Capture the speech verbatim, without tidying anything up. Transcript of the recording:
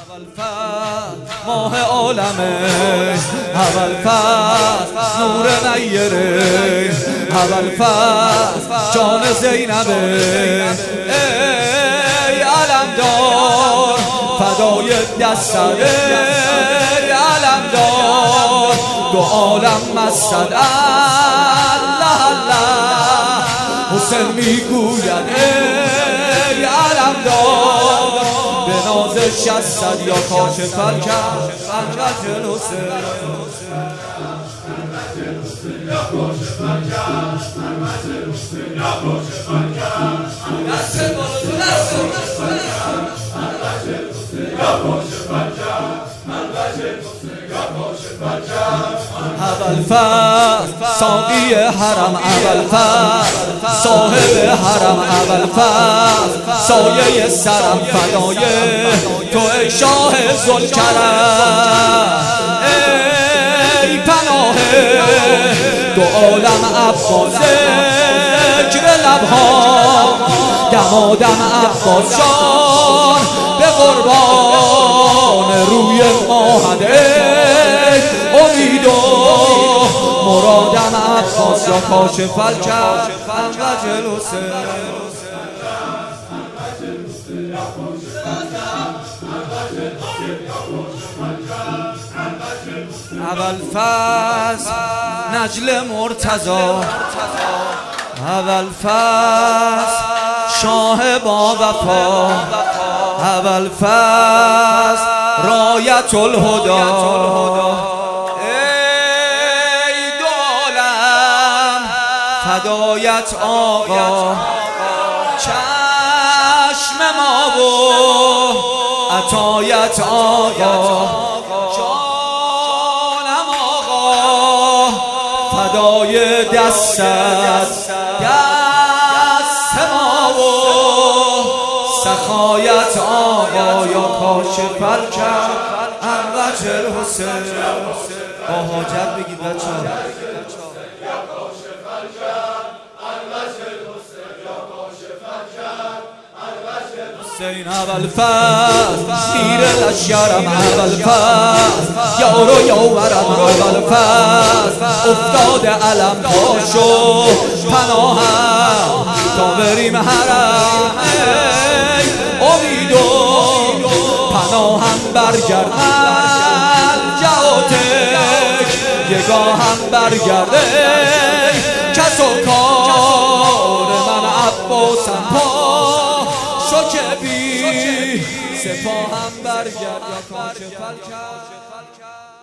اول فصل ماه عالمه، اول فصل نور نیره، اول فصل جان زینبه. ای علمدار فدای دستت، ای علمدار دو عالم مسجد. الله الله حسین میگوید ای علمدار به ناز شصد یا کاشف الکرب انقدر حسین. اول فصل ساقی حرم، اول فصل صاحب حرم، اول فصل سایه سرم فدای تو ای شاه ذوالکرم. ای پناه دو عالم عباس، ذکر لبها دمادم عباس جان به قربان روی ماهده. امید و مرادم عباس را کاشف الکرب انقدر حسین. اول فصل نجل مرتضی، اول فصل شاه با وفا، اول فصل رایت الهدی. ای دو عالم فدایت آقا، چشم ما و عطایت آقا، جانم آقا فدای دستت، دست ما و سخایت آقا یا کاشف الکرب انقدر حسین. با حاجت بگید بچه‌ها. حسین اول فصل میر لشکرم، اول فصل یار و یاورم، اول فصل افتاده علم پاشو پناهم تا بریم حرم. امید و پناهم برگرد الجهاتک، یگاهم برگرده کس و کار من عباسم پا شو که بی سپاهم برگرد یا کاشف الکرب.